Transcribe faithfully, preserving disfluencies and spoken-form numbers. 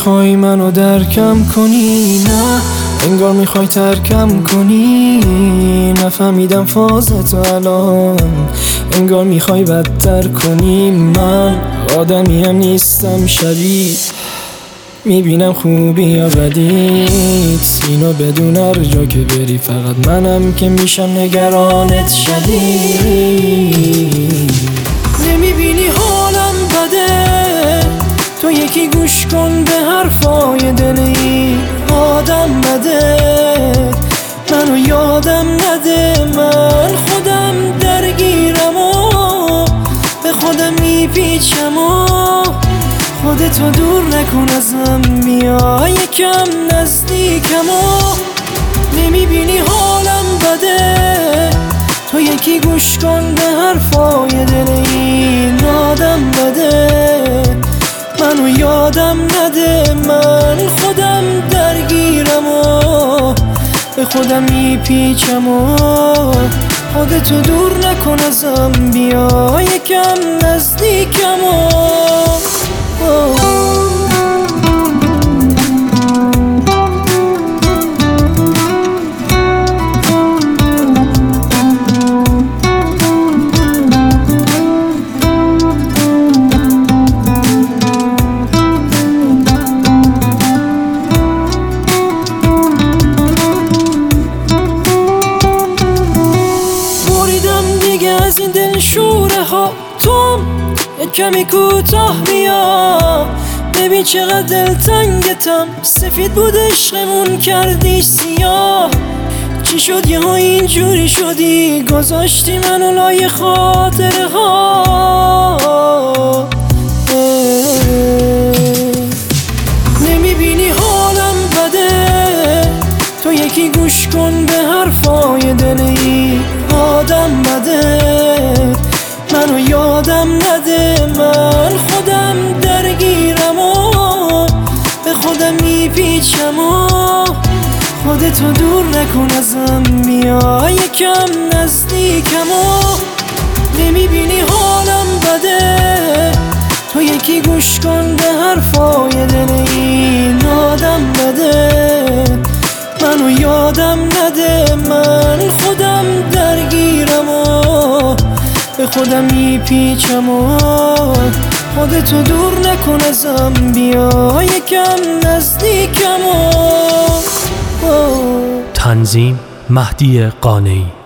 میخوای منو درکم کنی، نه انگار میخوای ترکم کنی. نفهمیدم فازتو الان، انگار میخوای بدتر کنی. من آدمی هم نیستم شبیه، میبینم خوبی یا بدیت، اینو بدون هر جا که بری فقط منم که میشم نگرانت شدید. نمیبینی حالم بده، تو یکی گوش کن به حرفای دل این آدم بده. منو یادم نده، من خودم درگیرم و به خودم میپیچم و خودتو دور نکن ازم، بیا یکم نزدیکم و نمیبینی حالم بده، تو یکی گوش کن به حرفای دل این آدم بده. منو یادم نده، من خودم درگیرم و به خودم میپیچم و خودتو دور نکن ازم، بیا یکم نزدیکم و از این دل شوره ها توم یک کمی کوتاه بیا. ببین چقدر دلتنگتم، سفید بود عشقمون کردی سیاه. چی شد یه ها اینجوری شدی، گذاشتی منو لای خاطره ها. نمیبینی حالم بده، تو یکی گوش کن به حرفای دل این آدم بده. منو یادم نده، من خودم درگیرم و به خودم میپیچم و خودتو دور نکن ازم، بیا یکم نزدیکم و نمیبینی حالم بده، تو یکی گوش کن به حرفای دل این آدم بده. منو یادم نده، من خودم درگیرم و به خودم میپیچم و خودتو دور نکن ازم، بیا یکم نزدیکم و تنظیم مهدی قانعی.